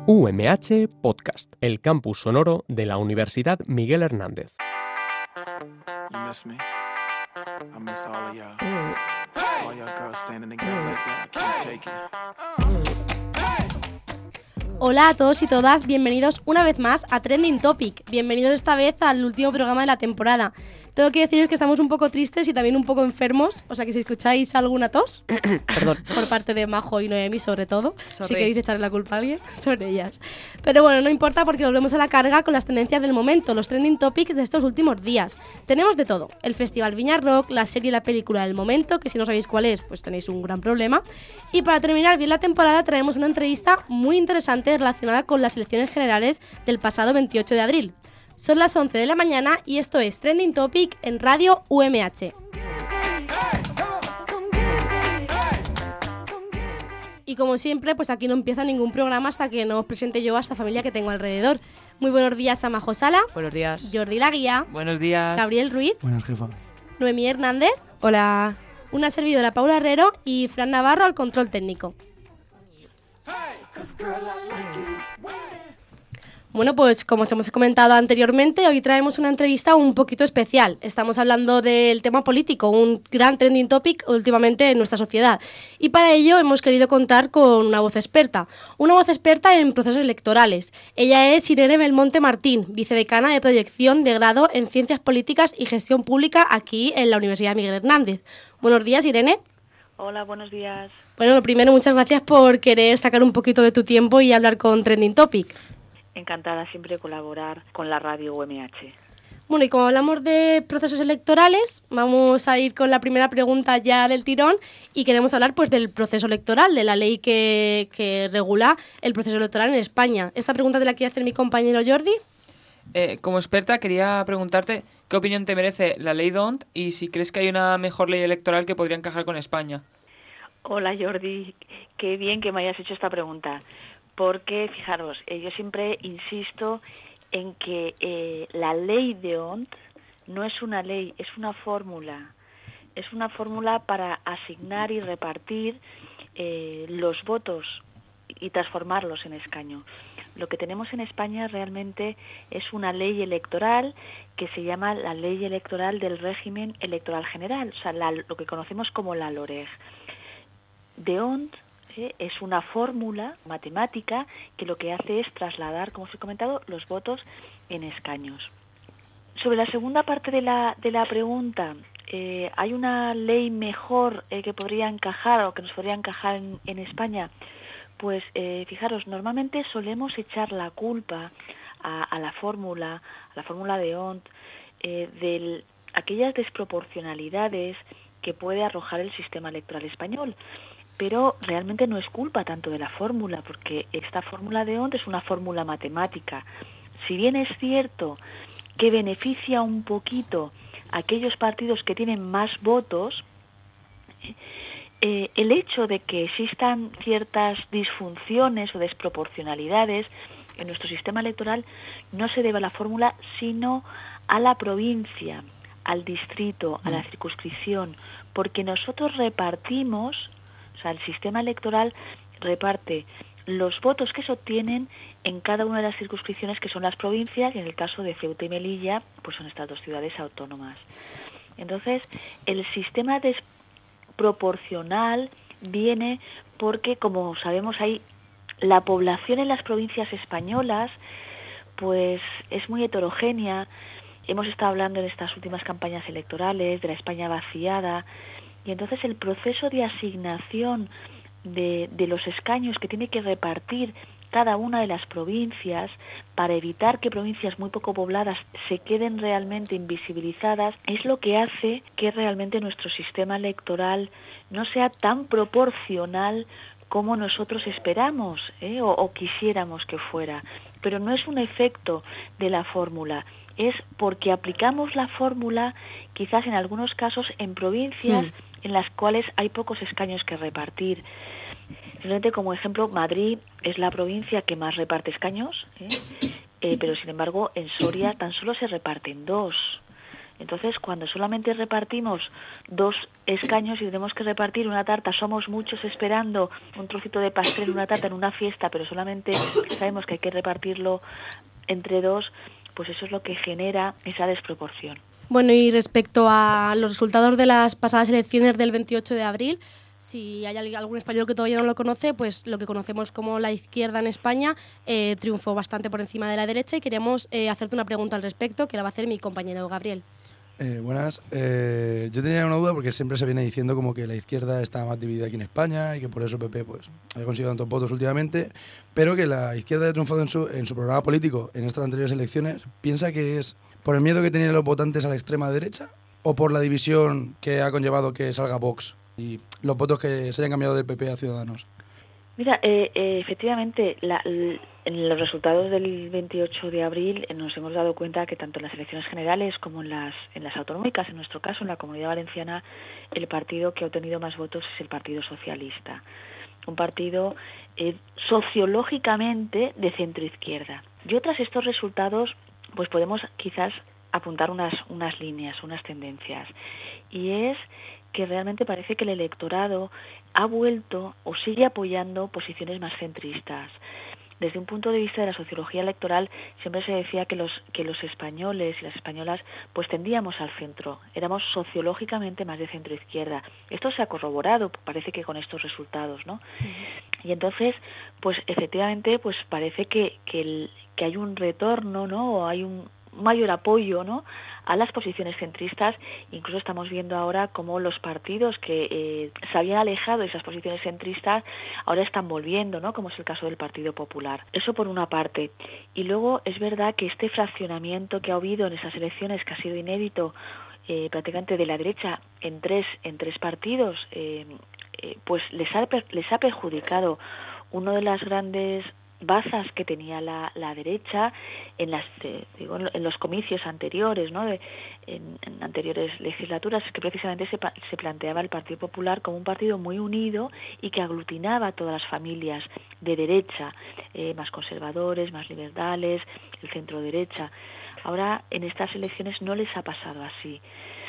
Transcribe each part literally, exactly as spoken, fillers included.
U M H Podcast, el campus sonoro de la Universidad Miguel Hernández. You miss me? I miss all of y'all. All y'all girls standing together like that. I can't take it. Hola a todos y todas, bienvenidos una vez más a Trending Topic. Bienvenidos esta vez al último programa de la temporada. Tengo que deciros que estamos un poco tristes y también un poco enfermos, o sea que si escucháis alguna tos, perdón, por parte de Majo y Noemi sobre todo, Sorry. Si queréis echarle la culpa a alguien, son ellas. Pero bueno, no importa porque volvemos a la carga con las tendencias del momento, los Trending Topics de estos últimos días. Tenemos de todo, el Festival Viña Rock, la serie y la película del momento, que si no sabéis cuál es, pues tenéis un gran problema. Y para terminar bien la temporada traemos una entrevista muy interesante relacionada con las elecciones generales del pasado veintiocho de abril. Son las once de la mañana y esto es Trending Topic en Radio U M H. Y como siempre, pues aquí no empieza ningún programa hasta que no os presente yo a esta familia que tengo alrededor. Muy buenos días a Majo Sala. Buenos días. Jordi Laguía. Buenos días. Gabriel Ruiz. Buenas, jefa. Noemí Hernández. Hola. Una servidora, Paula Herrero, y Fran Navarro al control técnico. Bueno, pues como os hemos comentado anteriormente, hoy traemos una entrevista un poquito especial. Estamos hablando del tema político, un gran trending topic últimamente en nuestra sociedad. Y para ello hemos querido contar con una voz experta, una voz experta en procesos electorales. Ella es Irene Belmonte Martín, vicedecana de proyección de grado en Ciencias Políticas y Gestión Pública aquí en la Universidad Miguel Hernández. Buenos días, Irene. Hola, buenos días. Bueno, lo primero, muchas gracias por querer sacar un poquito de tu tiempo y hablar con Trending Topic. Encantada siempre de colaborar con la radio U M H. Bueno, y como hablamos de procesos electorales, vamos a ir con la primera pregunta ya del tirón y queremos hablar pues del proceso electoral, de la ley que, que regula el proceso electoral en España. Esta pregunta te la quiere hacer mi compañero Jordi. Eh, como experta quería preguntarte qué opinión te merece la ley D O N T y si crees que hay una mejor ley electoral que podría encajar con España. Hola Jordi, qué bien que me hayas hecho esta pregunta. Porque, fijaros, eh, yo siempre insisto en que eh, la ley de D O N T no es una ley, es una fórmula. Es una fórmula para asignar y repartir eh, los votos y transformarlos en escaño. Lo que tenemos en España realmente es una ley electoral que se llama la Ley Electoral del Régimen Electoral General, o sea, la, lo que conocemos como la LOREG. D O N T es una fórmula matemática que lo que hace es trasladar, como os he comentado, los votos en escaños. Sobre la segunda parte de la, de la pregunta, eh, ¿hay una ley mejor eh, que podría encajar o que nos podría encajar en, en España? Pues eh, fijaros, normalmente solemos echar la culpa a, a la fórmula, a la fórmula de D O N T, eh, de aquellas desproporcionalidades que puede arrojar el sistema electoral español. Pero realmente no es culpa tanto de la fórmula, porque esta fórmula de D O N T es una fórmula matemática. Si bien es cierto que beneficia un poquito a aquellos partidos que tienen más votos, eh, el hecho de que existan ciertas disfunciones o desproporcionalidades en nuestro sistema electoral no se debe a la fórmula, sino a la provincia, al distrito, a la circunscripción, porque nosotros repartimos. O sea, el sistema electoral reparte los votos que se obtienen en cada una de las circunscripciones que son las provincias, y en el caso de Ceuta y Melilla, pues son estas dos ciudades autónomas. Entonces, el sistema desproporcional viene porque, como sabemos, hay la población en las provincias españolas, pues es muy heterogénea. Hemos estado hablando en estas últimas campañas electorales de la España vaciada. Y entonces el proceso de asignación de, de los escaños que tiene que repartir cada una de las provincias para evitar que provincias muy poco pobladas se queden realmente invisibilizadas es lo que hace que realmente nuestro sistema electoral no sea tan proporcional como nosotros esperamos ¿eh? o, o quisiéramos que fuera. Pero no es un efecto de la fórmula. Es porque aplicamos la fórmula quizás en algunos casos en provincias sí. en las cuales hay pocos escaños que repartir. Simplemente como ejemplo, Madrid es la provincia que más reparte escaños, ¿eh? Eh, pero sin embargo en Soria tan solo se reparten dos. Entonces, cuando solamente repartimos dos escaños y tenemos que repartir una tarta, somos muchos esperando un trocito de pastel en una tarta, en una fiesta, pero solamente sabemos que hay que repartirlo entre dos, pues eso es lo que genera esa desproporción. Bueno, y respecto a los resultados de las pasadas elecciones del veintiocho de abril, si hay algún español que todavía no lo conoce, pues lo que conocemos como la izquierda en España eh, triunfó bastante por encima de la derecha y queríamos eh, hacerte una pregunta al respecto, que la va a hacer mi compañero Gabriel. Eh, buenas. Eh, yo tenía una duda porque siempre se viene diciendo como que la izquierda está más dividida aquí en España y que por eso el P P pues, ha conseguido tantos votos últimamente, pero que la izquierda ha triunfado en su, en su programa político en estas anteriores elecciones. ¿Piensa que es por el miedo que tenían los votantes a la extrema derecha o por la división que ha conllevado que salga Vox y los votos que se hayan cambiado del P P a Ciudadanos? Mira, eh, eh, efectivamente, la, l, en los resultados del veintiocho de abril eh, nos hemos dado cuenta que tanto en las elecciones generales como en las, en las autonómicas, en nuestro caso, en la Comunidad Valenciana, el partido que ha obtenido más votos es el Partido Socialista. Un partido eh, sociológicamente de centro-izquierda. Y tras estos resultados, pues podemos quizás apuntar unas, unas líneas, unas tendencias. Y es que realmente parece que el electorado ha vuelto o sigue apoyando posiciones más centristas. Desde un punto de vista de la sociología electoral siempre se decía que los, que los españoles y las españolas pues tendíamos al centro, éramos sociológicamente más de centro-izquierda. Esto se ha corroborado, parece que con estos resultados, ¿no? Uh-huh. Y entonces, pues efectivamente, pues parece que, que, el, que hay un retorno, ¿no? O hay un mayor apoyo, ¿no?, a las posiciones centristas. Incluso estamos viendo ahora cómo los partidos que eh, se habían alejado de esas posiciones centristas ahora están volviendo, ¿no?, como es el caso del Partido Popular. Eso por una parte. Y luego es verdad que este fraccionamiento que ha habido en esas elecciones, que ha sido inédito, eh, prácticamente de la derecha en tres, en tres partidos, eh, eh, pues les ha, les ha perjudicado. Uno de las grandes bazas que tenía la, la derecha en las eh, digo, en los comicios anteriores, ¿no?, de, en, en anteriores legislaturas, es que precisamente se, se planteaba el Partido Popular como un partido muy unido y que aglutinaba a todas las familias de derecha, eh, más conservadores, más liberales, el centro derecha. Ahora en estas elecciones no les ha pasado así.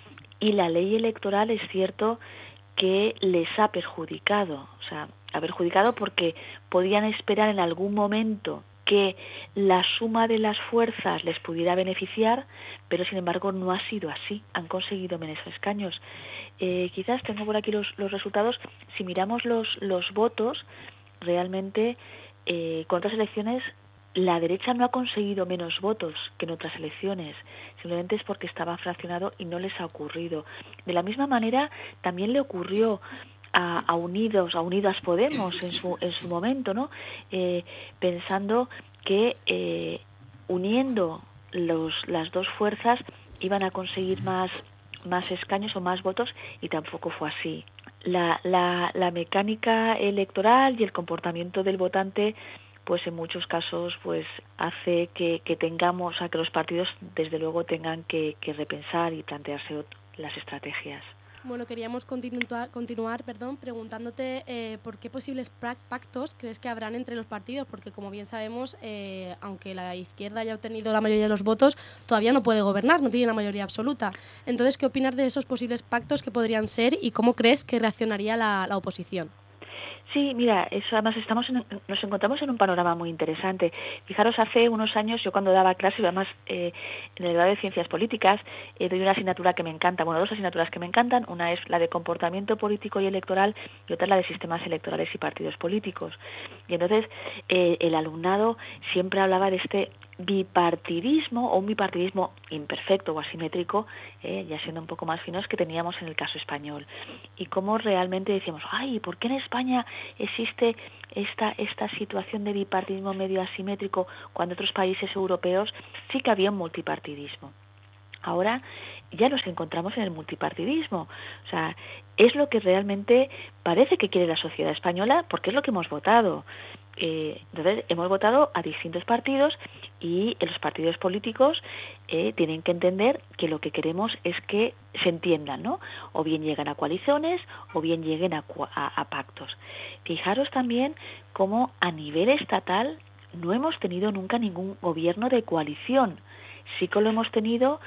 Y la ley electoral es cierto que les ha perjudicado, o sea, ha perjudicado porque podían esperar en algún momento que la suma de las fuerzas les pudiera beneficiar, pero sin embargo no ha sido así, han conseguido menos escaños. Eh, quizás tengo por aquí los, los resultados, si miramos los, los votos, realmente eh, con otras elecciones la derecha no ha conseguido menos votos que en otras elecciones, simplemente es porque estaba fraccionado y no les ha ocurrido. De la misma manera también le ocurrió A, a Unidos, a Unidas Podemos en su, en su momento, ¿no? Eh, pensando que eh, uniendo los, las dos fuerzas iban a conseguir más, más escaños o más votos, y tampoco fue así. La, la, la mecánica electoral y el comportamiento del votante, pues en muchos casos pues hace que, que tengamos, o sea, que los partidos desde luego tengan que, que repensar y plantearse las estrategias. Bueno, queríamos continuar, continuar perdón, preguntándote eh, por qué posibles pactos crees que habrán entre los partidos, porque como bien sabemos, eh, aunque la izquierda haya obtenido la mayoría de los votos, todavía no puede gobernar, no tiene la mayoría absoluta. Entonces, ¿qué opinas de esos posibles pactos que podrían ser y cómo crees que reaccionaría la, la oposición? Sí, mira, eso además estamos en, nos encontramos en un panorama muy interesante. Fijaros, hace unos años, yo cuando daba clases, además eh, en el grado de Ciencias Políticas, eh, doy una asignatura que me encanta, bueno, dos asignaturas que me encantan, una es la de Comportamiento Político y Electoral y otra es la de Sistemas Electorales y Partidos Políticos. Y entonces eh, el alumnado siempre hablaba de este bipartidismo, o un bipartidismo imperfecto o asimétrico, eh, ya siendo un poco más finos, que teníamos en el caso español. Y cómo realmente decíamos, ay, ¿por qué en España existe esta, esta situación de bipartidismo medio asimétrico cuando en otros países europeos sí que había un multipartidismo? Ahora ya nos encontramos en el multipartidismo. O sea, es lo que realmente parece que quiere la sociedad española, porque es lo que hemos votado. Eh, entonces, hemos votado a distintos partidos y los partidos políticos eh, tienen que entender que lo que queremos es que se entiendan, ¿no? O bien lleguen a coaliciones o bien lleguen a, a, a pactos. Fijaros también cómo a nivel estatal no hemos tenido nunca ningún gobierno de coalición. Sí que lo hemos tenido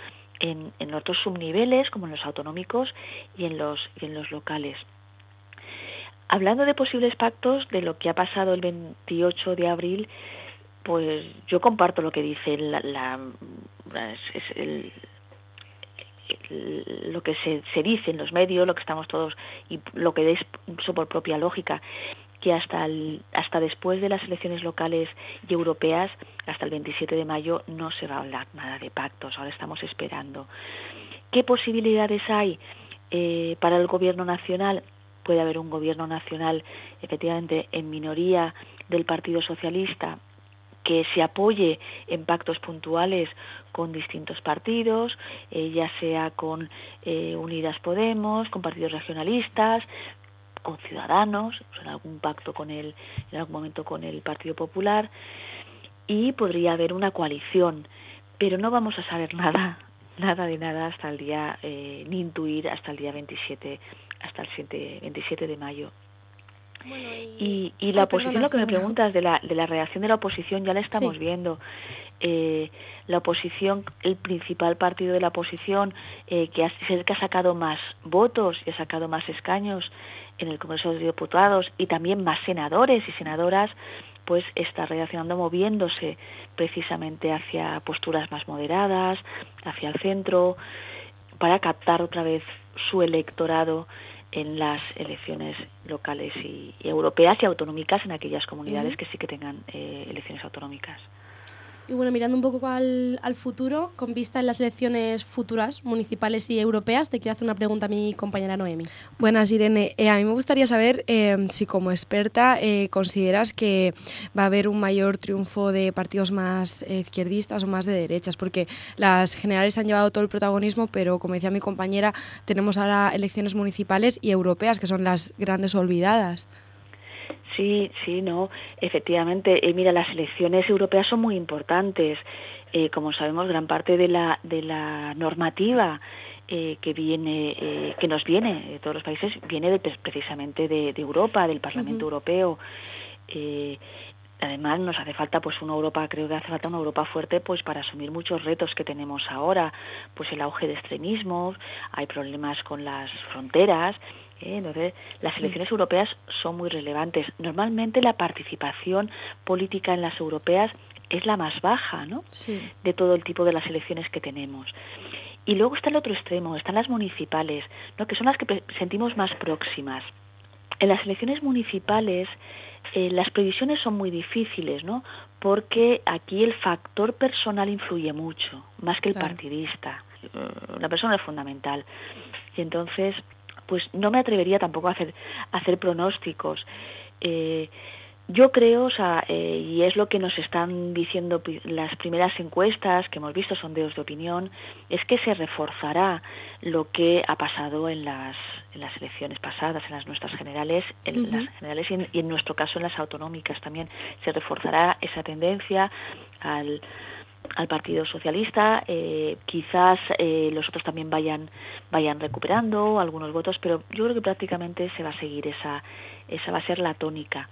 en, en otros subniveles, como en los autonómicos y en los, y en los locales. Hablando de posibles pactos, de lo que ha pasado el veintiocho de abril, pues yo comparto lo que dice la, la, la es el, el, lo que se, se dice en los medios, lo que estamos todos, y lo que es eso por propia lógica, que hasta el, hasta después de las elecciones locales y europeas, hasta el veintisiete de mayo, no se va a hablar nada de pactos. Ahora estamos esperando. ¿Qué posibilidades hay eh, para el gobierno nacional? Puede haber un gobierno nacional, efectivamente, en minoría del Partido Socialista, que se apoye en pactos puntuales con distintos partidos, eh, ya sea con eh, Unidas Podemos, con partidos regionalistas, con Ciudadanos, o sea, en algún pacto con el, en algún momento con el Partido Popular, y podría haber una coalición, pero no vamos a saber nada, nada de nada hasta el día, eh, ni intuir hasta el día veintisiete, hasta el veintisiete de mayo. Bueno, y, y, y la Ay, oposición, perdona, lo que me preguntas de la, de la reacción de la oposición, ya la estamos sí. viendo. Eh, la oposición, el principal partido de la oposición, eh, que es el que ha sacado más votos y ha sacado más escaños en el Congreso de los Diputados y también más senadores y senadoras, pues está reaccionando, moviéndose precisamente hacia posturas más moderadas, hacia el centro, para captar otra vez su electorado en las elecciones locales y, y europeas y autonómicas en aquellas comunidades uh-huh. que sí que tengan eh, elecciones autonómicas. Y bueno, mirando un poco al, al futuro, con vista en las elecciones futuras, municipales y europeas, te quiero hacer una pregunta a mi compañera Noemi. Buenas, Irene. Eh, a mí me gustaría saber eh, si como experta eh, consideras que va a haber un mayor triunfo de partidos más eh, izquierdistas o más de derechas, porque las generales han llevado todo el protagonismo, pero como decía mi compañera, tenemos ahora elecciones municipales y europeas, que son las grandes olvidadas. Sí, sí, no, efectivamente. Eh, mira, las elecciones europeas son muy importantes. Eh, como sabemos, gran parte de la de la normativa eh, que viene, eh, que nos viene de todos los países, viene de, precisamente de, de Europa, del Parlamento uh-huh. Europeo. Eh, además, nos hace falta, pues, una Europa, creo que hace falta una Europa fuerte, pues, para asumir muchos retos que tenemos ahora, pues, el auge de extremismos, hay problemas con las fronteras. Entonces, las elecciones sí. europeas son muy relevantes. Normalmente la participación política en las europeas es la más baja, ¿no? Sí. De todo el tipo de las elecciones que tenemos. Y luego está el otro extremo, están las municipales, ¿no? Que son las que sentimos más próximas. En las elecciones municipales eh, las previsiones son muy difíciles, ¿no? Porque aquí el factor personal influye mucho, más que el claro. partidista. La persona es fundamental. Y entonces, pues no me atrevería tampoco a hacer, a hacer pronósticos. Eh, yo creo, o sea, eh, y es lo que nos están diciendo las primeras encuestas que hemos visto, sondeos de opinión, es que se reforzará lo que ha pasado en las, en las elecciones pasadas, en las nuestras generales, en uh-huh. las generales y en, y en nuestro caso en las autonómicas también. Se reforzará esa tendencia al al Partido Socialista, eh, quizás eh, los otros también vayan vayan recuperando algunos votos, pero yo creo que prácticamente se va a seguir esa esa va a ser la tónica.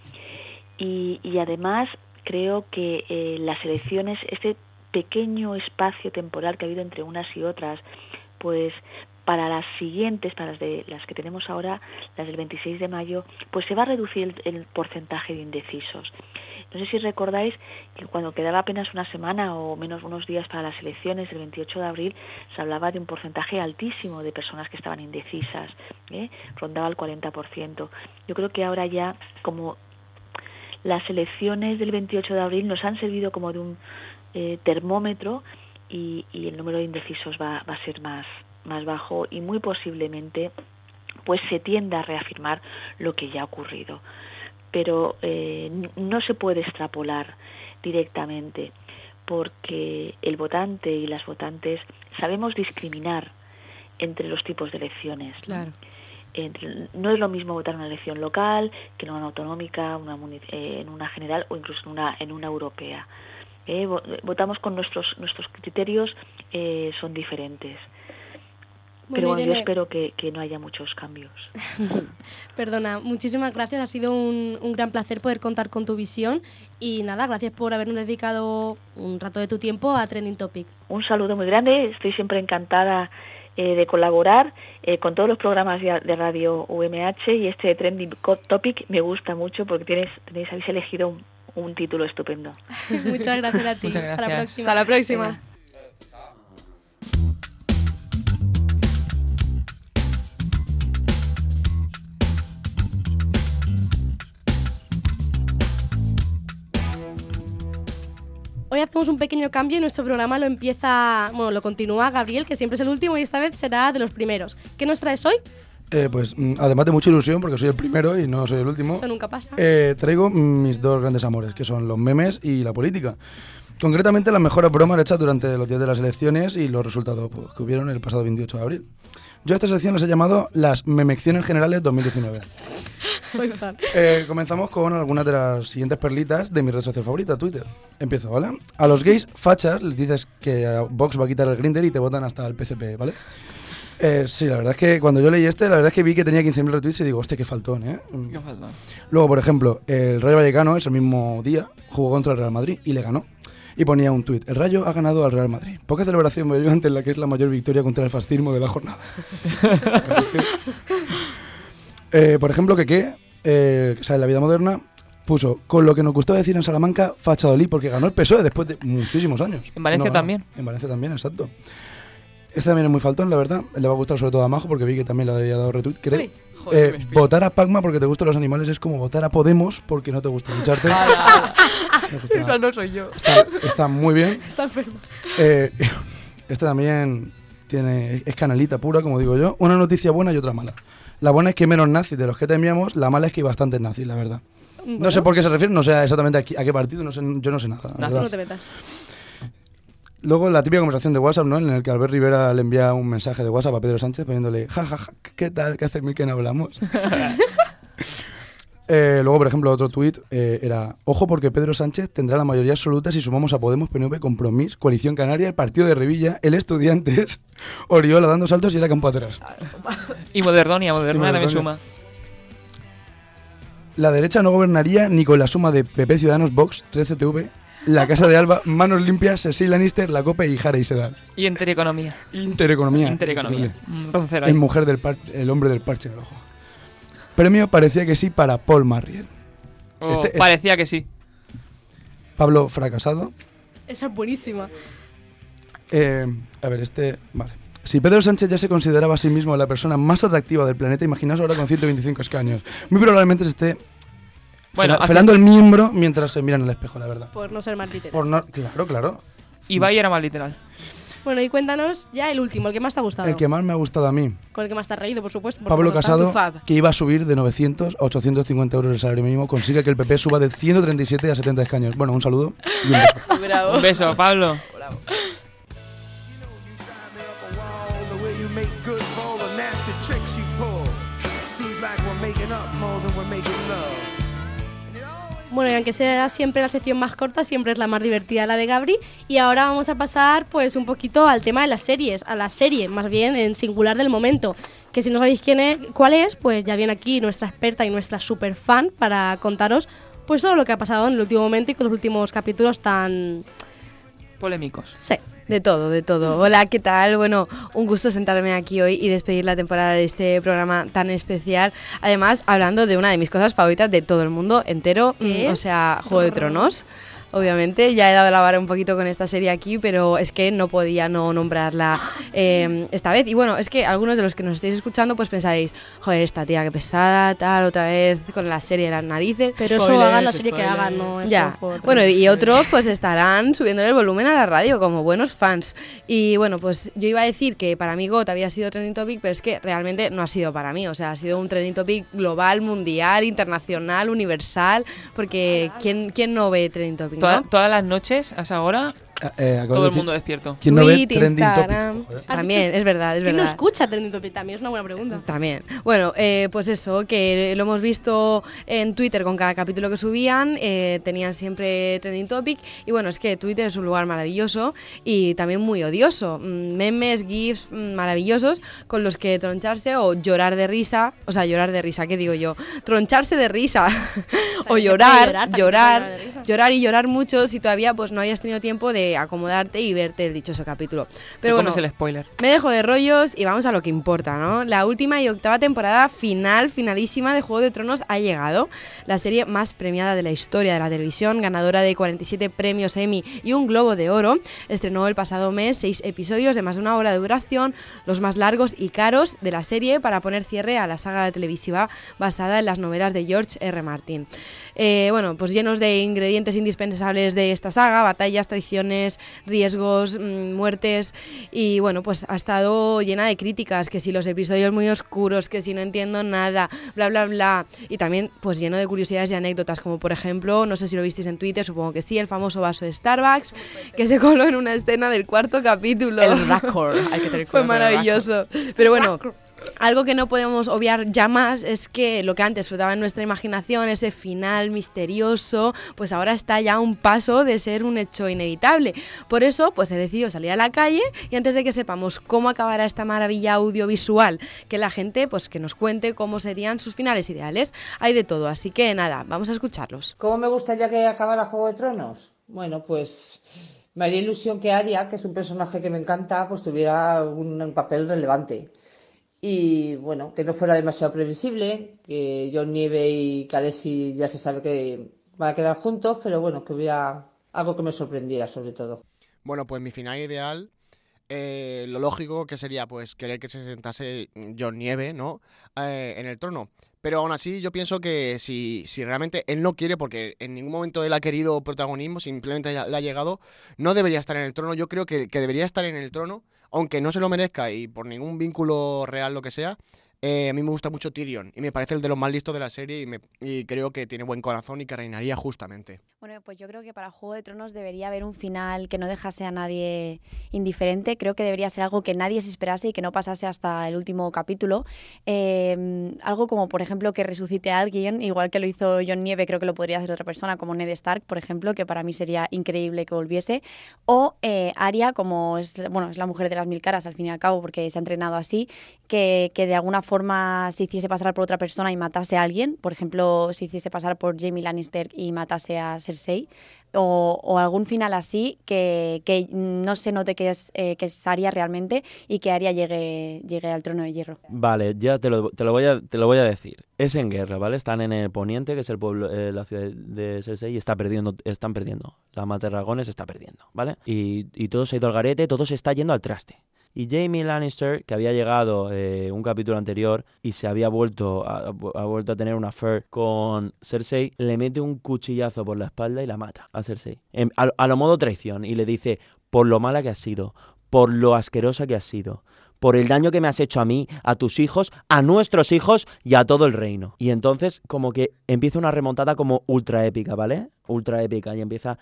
Y, y además creo que eh, las elecciones, este pequeño espacio temporal que ha habido entre unas y otras, pues para las siguientes, para las de las que tenemos ahora, las del veintiséis de mayo, pues se va a reducir el, el porcentaje de indecisos. No sé si recordáis que cuando quedaba apenas una semana o menos unos días para las elecciones del veintiocho de abril, se hablaba de un porcentaje altísimo de personas que estaban indecisas, ¿eh? Rondaba el cuarenta por ciento. Yo creo que ahora ya, como las elecciones del veintiocho de abril nos han servido como de un eh, termómetro y, y el número de indecisos va, va a ser más, más bajo y muy posiblemente pues se tienda a reafirmar lo que ya ha ocurrido. Pero eh, no se puede extrapolar directamente porque el votante y las votantes sabemos discriminar entre los tipos de elecciones. Claro. Entre, no es lo mismo votar en una elección local que en una autonómica, una, eh, en una general o incluso en una, en una europea. Eh, votamos con nuestros, nuestros criterios, eh, son diferentes. Pero bueno, yo Irene, espero que, que no haya muchos cambios. perdona, muchísimas gracias. Ha sido un, un gran placer poder contar con tu visión. Y nada, gracias por habernos dedicado un rato de tu tiempo a Trending Topic. Un saludo muy grande, estoy siempre encantada eh, de colaborar eh, con todos los programas de, de Radio U M H, y este Trending Topic me gusta mucho porque tienes, tenéis, habéis elegido un, un título estupendo. Muchas gracias a ti. Muchas Hasta la gracias. próxima. Hasta la próxima. Venga. Hoy hacemos un pequeño cambio y nuestro programa lo empieza, bueno, lo continúa Gabriel, que siempre es el último y esta vez será de los primeros. ¿Qué nos traes hoy? Eh, pues mm, además de mucha ilusión, porque soy el primero y no soy el último, Eso nunca pasa. eh, traigo mis dos grandes amores, que son los memes y la política. Concretamente las mejores bromas hechas durante los días de las elecciones y los resultados pues, que hubieron el pasado veintiocho de abril. Yo a esta sección les he llamado las Memecciones Generales dos mil diecinueve. Soy fan. Eh, comenzamos con algunas de las siguientes perlitas de mi red social favorita, Twitter. Empiezo, ¿vale? A los gays fachas les dices que a Vox va a quitar el Grindr y te votan hasta el P C P, ¿vale? Eh, sí, la verdad es que cuando yo leí este, la verdad es que vi que tenía quince mil retweets y digo, hostia, qué faltón, ¿eh? ¿Qué falta? Luego, por ejemplo, el Rayo Vallecano ese mismo día jugó contra el Real Madrid y le ganó. Y ponía un tuit, el Rayo ha ganado al Real Madrid. Poca celebración veo yo ante la que es la mayor victoria contra el fascismo de la jornada. eh, por ejemplo, que qué, eh, que sale en La Vida Moderna, puso, con lo que nos gustaba decir en Salamanca, Fachadolí, porque ganó el P S O E después de muchísimos años. ¿En Valencia No, también? En Valencia también, exacto. Este también es muy faltón, la verdad. Le va a gustar sobre todo a Majo, porque vi que también le había dado retweet, creo. Uy. Joder, Eh, me espía. votar a Pacma porque te gustan los animales es como votar a Podemos porque no te gusta ducharte. Esa no soy yo. Está, está muy bien. Está enfermo. Eh, este también tiene, es canalita pura, como digo yo. Una noticia buena y otra mala. La buena es que hay menos nazis de los que temíamos. La mala es que hay bastantes nazis, la verdad. Bueno, No sé por qué se refiere, no sé exactamente a, qui- a qué partido, no sé, yo no sé nada. la Nazi verdad. no te metas. Luego la típica conversación de WhatsApp, ¿no? En el que Albert Rivera le envía un mensaje de WhatsApp a Pedro Sánchez poniéndole, jajaja, ja, ja, ¿qué tal? ¿Qué hace mil que no hablamos? Eh, luego, por ejemplo, otro tuit eh, era, ojo porque Pedro Sánchez tendrá la mayoría absoluta si sumamos a Podemos, P N V, Compromís, Coalición Canaria, el Partido de Revilla, el Estudiantes, Oriola dando saltos y era campo atrás. Y Moderdonia, Moderdonia Y también Moderdonia. suma. La derecha no gobernaría ni con la suma de P P, Ciudadanos, Vox, trece T V, la Casa de Alba, Manos Limpias, Cecilia Lannister, La Cope y Jara y Sedal. Y Intereconomía. Intereconomía. Intereconomía. Increíble. Un roncero El ahí. mujer del par- el hombre del parche en el ojo. Premio parecía que sí para Paul Marriel. Oh, este es- parecía que sí. Pablo fracasado. Esa es buenísima. Eh, a ver, este... Vale. Si Pedro Sánchez ya se consideraba a sí mismo la persona más atractiva del planeta, imaginaos ahora con ciento veinticinco escaños. Muy probablemente se esté Bueno, fela- hace- felando el miembro mientras se mira en el espejo, la verdad. Por no ser más literal. Por no, claro, claro. Ibai era más literal. Bueno, y cuéntanos ya el último, el que más te ha gustado. El que más me ha gustado a mí, Con el que más te has reído, por supuesto. porque Pablo nos lo Casado, tu fab. que iba a subir de novecientos a ochocientos cincuenta euros el salario mínimo, consigue que el P P suba de ciento treinta y siete a setenta escaños. Bueno, un saludo y un beso. Bravo. Un beso, Pablo. The way you make good for all the nasty tricks you pull. Seems like we're making up more than we're making love. Bueno, y aunque sea siempre la sección más corta, siempre es la más divertida la de Gabri. Y ahora vamos a pasar pues un poquito al tema de las series, a la serie, más bien en singular del momento. Que si no sabéis quién es, cuál es, pues ya viene aquí nuestra experta y nuestra super fan para contaros pues todo lo que ha pasado en el último momento y con los últimos capítulos tan... Polémicos. Sí. De todo, de todo. Hola, ¿qué tal? Bueno, un gusto sentarme aquí hoy y despedir la temporada de este programa tan especial. Además, hablando de una de mis cosas favoritas de todo el mundo entero, ¿Qué mm, o es? sea, Juego de Tronos. Obviamente, ya he dado la vara un poquito con esta serie aquí, pero es que no podía no nombrarla eh, esta vez. Y bueno, es que algunos de los que nos estáis escuchando pues pensaréis, joder, esta tía qué pesada, tal, otra vez con la serie de las narices. Pero eso Spoilers, hagan la serie que spoilers. hagan, no es Ya, por- bueno, y otros pues estarán subiéndole el volumen a la radio como buenos fans. Y bueno, pues yo iba a decir que para mí G O T había sido trending topic, pero es que realmente no ha sido para mí. O sea, ha sido un trending topic global, mundial, internacional, universal, porque ¿quién, quién no ve trending topic? Toda- ¿no? todas las noches, a esa hora, Eh, acabo Todo de el decir, mundo despierto. ¿quién no ve Tweet, Trending Instagram. Topic? Joder. También, es verdad, es ¿Quién no verdad. escucha Trending Topic? También es una buena pregunta. También. Bueno, eh, pues eso, que lo hemos visto en Twitter con cada capítulo que subían, eh, tenían siempre Trending Topic, y bueno, es que Twitter es un lugar maravilloso y también muy odioso. Mm, Memes, GIFs mm, maravillosos con los que troncharse o llorar de risa, o sea, llorar de risa, ¿qué digo yo? Troncharse de risa o puede llorar, llorar, también se puede llorar, llorar de risa. llorar y llorar mucho si todavía pues no hayas tenido tiempo de acomodarte y verte el dichoso capítulo. Te Pero bueno, comes el spoiler. me dejo de rollos y vamos a lo que importa, ¿no? La última y octava temporada final, finalísima de Juego de Tronos ha llegado. La serie más premiada de la historia de la televisión, ganadora de cuarenta y siete premios Emmy y un Globo de Oro, estrenó el pasado mes seis episodios de más de una hora de duración, los más largos y caros de la serie, para poner cierre a la saga televisiva basada en las novelas de George R. Martin. Eh, bueno, pues llenos de ingredientes indispensables de esta saga, batallas, traiciones, riesgos, mmm, muertes, y bueno, pues ha estado llena de críticas, que si los episodios muy oscuros, que si no entiendo nada, bla bla bla, y también pues lleno de curiosidades y anécdotas, como por ejemplo, no sé si lo visteis en Twitter, supongo que sí, el famoso vaso de Starbucks que se coló en una escena del cuarto capítulo. El récord. Hay que tener Fue cuidado con el maravilloso. Pero bueno, algo que no podemos obviar ya más es que lo que antes flotaba en nuestra imaginación, ese final misterioso, pues ahora está ya a un paso de ser un hecho inevitable. Por eso, pues he decidido salir a la calle, y antes de que sepamos cómo acabará esta maravilla audiovisual, que la gente pues que nos cuente cómo serían sus finales ideales. Hay de todo, así que nada, vamos a escucharlos. ¿Cómo me gustaría que acabara Juego de Tronos? Bueno, pues me haría ilusión que Arya, que es un personaje que me encanta, pues tuviera un, un papel relevante. Y bueno, que no fuera demasiado previsible, que Jon Nieve y Khaleesi ya se sabe que van a quedar juntos, pero bueno, que hubiera algo que me sorprendiera sobre todo. Bueno, pues mi final ideal, eh, lo lógico que sería pues querer que se sentase Jon Nieve, ¿no? Eh, en el trono. Pero aún así yo pienso que si, si realmente él no quiere, porque en ningún momento él ha querido protagonismo, simplemente le ha llegado, no debería estar en el trono. Yo creo que, que debería estar en el trono, aunque no se lo merezca y por ningún vínculo real, lo que sea. Eh, a mí me gusta mucho Tyrion y me parece el de los más listos de la serie, y, me, y creo que tiene buen corazón y que reinaría justamente. Bueno, pues yo creo que para Juego de Tronos debería haber un final que no dejase a nadie indiferente. Creo que debería ser algo que nadie se esperase y que no pasase hasta el último capítulo. Eh, algo como, por ejemplo, que resucite a alguien, igual que lo hizo Jon Nieve, creo que lo podría hacer otra persona, como Ned Stark, por ejemplo, que para mí sería increíble que volviese. O eh, Arya, como es, bueno, es la mujer de las mil caras, al fin y al cabo, porque se ha entrenado así, que, que de alguna forma se hiciese pasar por otra persona y matase a alguien. Por ejemplo, se hiciese pasar por Jaime Lannister y matase a Cersei, o, o algún final así que, que no se note que es, eh, que es Arya realmente, y que Arya llegue, llegue al trono de hierro. Vale, ya te lo, te lo voy a te lo voy a decir. Es en guerra, ¿vale? Están en el poniente, que es el pueblo, eh, la ciudad de Cersei, y está perdiendo, están perdiendo. La Mata de Dragones está perdiendo, ¿vale? Y, y todo se ha ido al garete, todo se está yendo al traste. Y Jaime Lannister, que había llegado eh, un capítulo anterior y se había vuelto a, ha vuelto a tener una affair con Cersei, le mete un cuchillazo por la espalda y la mata a Cersei. En, a, a lo modo traición, y le dice, por lo mala que has sido, por lo asquerosa que has sido, por el daño que me has hecho a mí, a tus hijos, a nuestros hijos y a todo el reino. Y entonces como que empieza una remontada como ultra épica, ¿vale? Ultra épica. Y empieza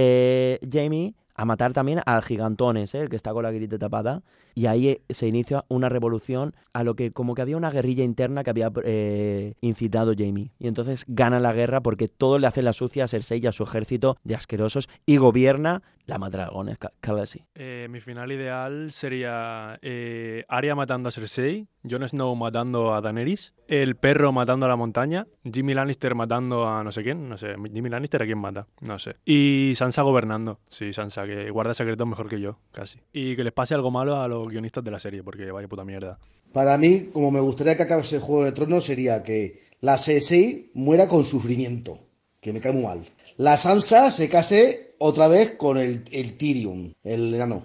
eh, Jaime a matar también al gigantones, ¿eh? El que está con la grita tapada. Y ahí se inicia una revolución a lo que como que había una guerrilla interna que había eh, incitado Jaime. Y entonces gana la guerra porque todos le hacen la sucia a Cersei y a su ejército de asquerosos, y gobierna la Mata de Dragones, Khaleesi. Eh, mi final ideal sería eh, Arya matando a Cersei, Jon Snow matando a Daenerys, el perro matando a la montaña, Jaime Lannister matando a no sé quién, no sé, Jaime Lannister a quién mata, no sé. Y Sansa gobernando, sí, Sansa, que guarda secretos mejor que yo, casi. Y que les pase algo malo a los guionistas de la serie, porque vaya puta mierda. Para mí, como me gustaría que acabase el Juego de Tronos, sería que la Cersei muera con sufrimiento, que me cae muy mal. La Sansa se case otra vez con el, el Tyrion, el enano.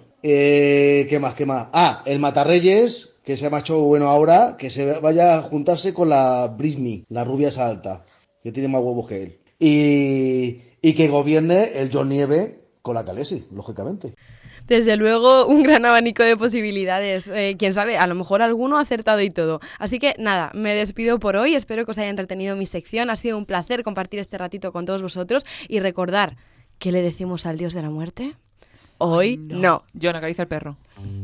Eh, ¿Qué más, qué más? Ah, el Matarreyes, que se ha hecho bueno ahora, que se vaya a juntarse con la Brismi, la rubia esa alta, que tiene más huevos que él. Y, y que gobierne el Jon Nieve con la Khaleesi, lógicamente. Desde luego, un gran abanico de posibilidades. Eh, quién sabe, a lo mejor alguno ha acertado y todo. Así que nada, me despido por hoy. Espero que os haya entretenido mi sección. Ha sido un placer compartir este ratito con todos vosotros. Y recordar, ¿qué le decimos al dios de la muerte? Hoy no. no. John, acaricia al perro.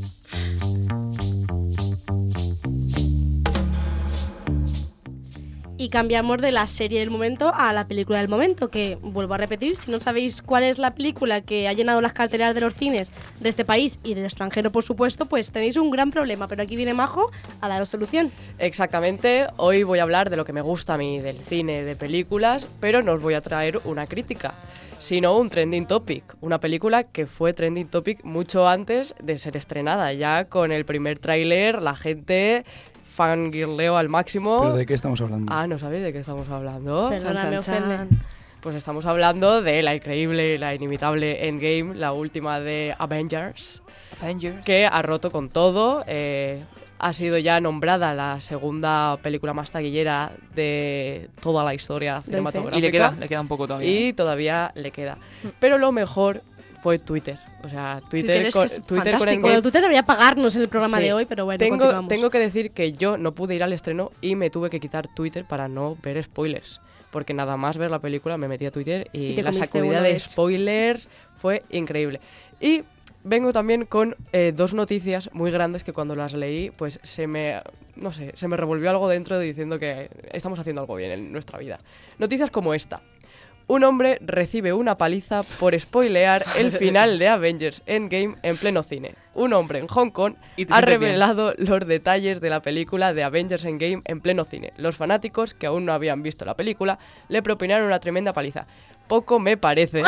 Y cambiamos de la serie del momento a la película del momento, que, vuelvo a repetir, si no sabéis cuál es la película que ha llenado las carteleras de los cines de este país y del extranjero, por supuesto, pues tenéis un gran problema, pero aquí viene Majo a daros solución. Exactamente, hoy voy a hablar de lo que me gusta a mí del cine, de películas, pero no os voy a traer una crítica, sino un trending topic, una película que fue trending topic mucho antes de ser estrenada. Ya con el primer tráiler la gente fangirleo al máximo. ¿Pero de qué estamos hablando? Ah, ¿no sabéis de qué estamos hablando? Perdona, me ofende. Pues estamos hablando de la increíble, la inimitable Endgame, la última de Avengers, Avengers. que ha roto con todo. Eh, ha sido ya nombrada la segunda película más taquillera de toda la historia cinematográfica. Y le queda, le queda un poco todavía. Y todavía le queda. Pero lo mejor fue Twitter. O sea, Twitter, Twitter, con, es que es Twitter con Endgame. Bueno, Twitter debería pagarnos en el programa Sí. de hoy, pero bueno, tengo, continuamos. tengo que decir que yo no pude ir al estreno y me tuve que quitar Twitter para no ver spoilers. Porque nada más ver la película me metí a Twitter y, Y te la comiste sacudida uno, de de hecho. spoilers fue increíble. Y vengo también con eh, dos noticias muy grandes que cuando las leí, pues se me, no sé, se me revolvió algo dentro diciendo que estamos haciendo algo bien en nuestra vida. Noticias como esta. Un hombre recibe una paliza por spoilear el final de Avengers Endgame en pleno cine. Un hombre en Hong Kong Y te ha sientes bien. revelado los detalles de la película de Avengers Endgame en pleno cine. Los fanáticos, que aún no habían visto la película, le propinaron una tremenda paliza. Poco me parece.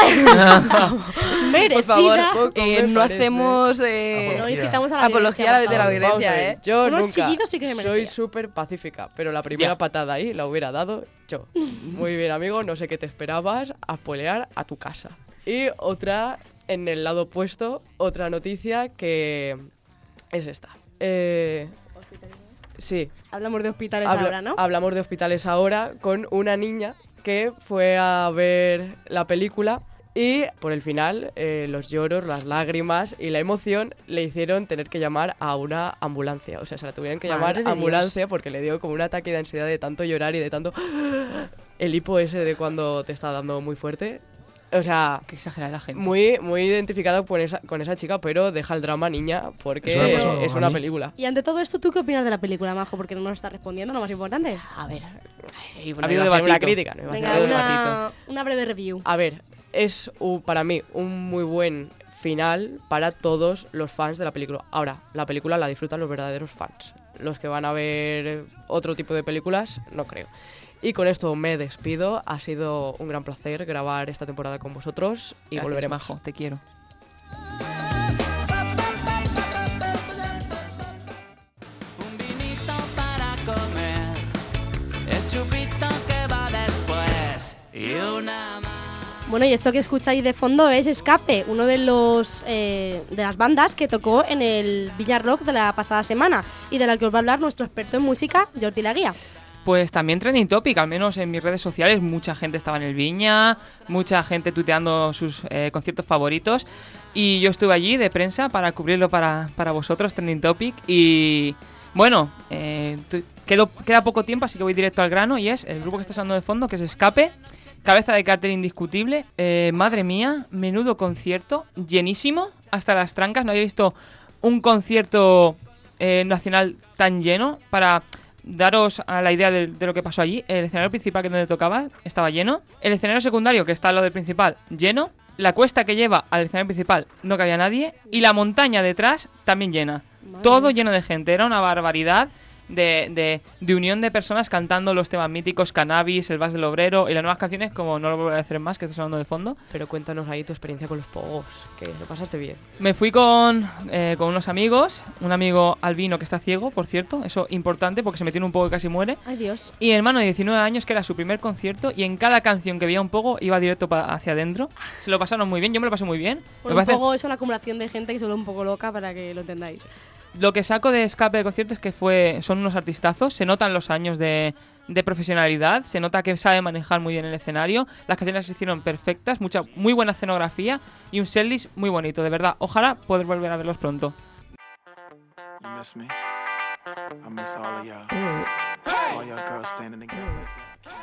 Merecida. Por favor, Poco eh, me no parece. hacemos eh, No incitamos a la apología a la, de la Vamos a violencia, ver, ¿eh? Yo Unos nunca chillidos sí que se soy merecía. súper pacífica, pero la primera Ya. patada ahí la hubiera dado yo. Muy bien, amigo, no sé qué te esperabas, a spoilear a tu casa. Y otra, en el lado opuesto, otra noticia que es esta. Eh, sí. Hablamos de hospitales Habla- ahora, ¿no? Hablamos de hospitales ahora con una niña que fue a ver la película y por el final eh, los lloros, las lágrimas y la emoción le hicieron tener que llamar a una ambulancia. O sea, se la tuvieron que Madre llamar de Dios. ambulancia porque le dio como un ataque de ansiedad de tanto llorar y de tanto... El hipo ese de cuando te está dando muy fuerte. O sea, Qué exagerada la gente. muy, muy identificado con esa, con esa chica, pero deja el drama, niña, porque Eso me pasó es a una mí. película. Y ante todo esto, ¿tú qué opinas de la película, Majo? Porque no nos está respondiendo, lo más importante. A ver, Ha habido una debatito. crítica, no iba a hacer Venga, un una, debatito. una breve review. A ver, es u- para mí un muy buen final para todos los fans de la película. Ahora, la película la disfrutan los verdaderos fans. Los que van a ver otro tipo de películas, no creo. Y con esto me despido. Ha sido un gran placer grabar esta temporada con vosotros y Gracias, volveremos. Majo, te quiero. Un vinito para comer, el chupito que va después y una más. Bueno, y esto que escucháis de fondo es Escape, uno de los eh, de las bandas que tocó en el Villa Rock de la pasada semana y de la que os va a hablar nuestro experto en música, Jordi Laguía. Pues también trending topic, al menos en mis redes sociales, mucha gente estaba en el Viña, mucha gente tuiteando sus eh, conciertos favoritos y yo estuve allí de prensa para cubrirlo para, para vosotros, trending topic, y bueno, eh, tu- quedo- queda poco tiempo, así que voy directo al grano y es el grupo que está sonando de fondo, que es Escape, cabeza de cartel indiscutible. Eh, madre mía, menudo concierto, llenísimo hasta las trancas, no había visto un concierto eh, nacional tan lleno. Para daros a la idea de, de lo que pasó allí, el escenario principal, que es donde tocaba, estaba lleno. El escenario secundario, que está al lado del principal, lleno. La cuesta que lleva al escenario principal no cabía nadie. Y la montaña detrás también llena. Madre Todo mía. lleno de gente. Era una barbaridad de, de, de unión de personas cantando los temas míticos, Cannabis, El Vals del Obrero y las nuevas canciones como No lo volveré a hacer más, que está sonando de fondo. Pero cuéntanos ahí tu experiencia con los pogos, que lo pasaste bien. Me fui con, eh, con unos amigos, un amigo albino que está ciego, por cierto, eso importante porque se metió en un pogo y casi muere. Ay, Dios. Y mi hermano de diecinueve años, que era su primer concierto, y en cada canción que veía un poco iba directo pa- hacia adentro. Se lo pasaron muy bien, yo me lo pasé muy bien. Bueno, Me un parece- poco eso, la acumulación de gente que se vuelve un poco loca para que lo entendáis. Lo que saco de Escape de concierto es que fue, son unos artistazos, se notan los años de, de profesionalidad, se nota que sabe manejar muy bien el escenario, las canciones se hicieron perfectas, mucha, muy buena escenografía y un setlist muy bonito, de verdad. Ojalá poder volver a verlos pronto. You miss me? I miss all of y'all. All y'all girls standing together like that. Can't take it.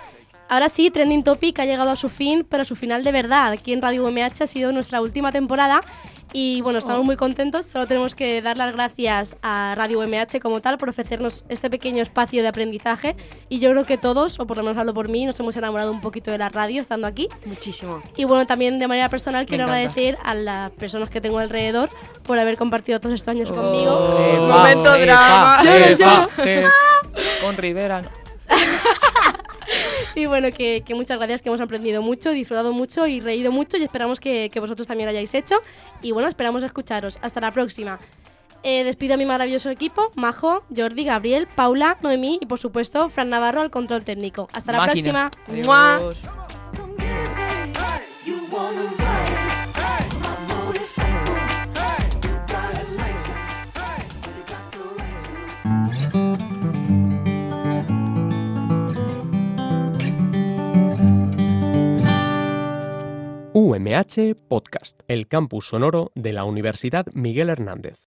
ahora sí, Trending Topic ha llegado a su fin, pero su final de verdad. Aquí en Radio U M H ha sido nuestra última temporada y bueno, estamos muy contentos. Solo tenemos que dar las gracias a Radio U M H como tal por ofrecernos este pequeño espacio de aprendizaje y yo creo que todos, o por lo menos hablo por mí, nos hemos enamorado un poquito de la radio estando aquí. Muchísimo. Y bueno, también de manera personal quiero encanta. agradecer a las personas que tengo alrededor por haber compartido todos estos años Oh, conmigo. jefa, Momento jefa, drama. jefa, jefa. Con Rivera, no. Y bueno, que, que muchas gracias, que hemos aprendido mucho, disfrutado mucho y reído mucho y esperamos que, que vosotros también lo hayáis hecho. Y bueno, esperamos escucharos. Hasta la próxima. Eh, despido a mi maravilloso equipo, Majo, Jordi, Gabriel, Paula, Noemí y por supuesto Fran Navarro al control técnico. Hasta la Máquina. próxima. ¡Mua! Adiós. U M H Podcast, el campus sonoro de la Universidad Miguel Hernández.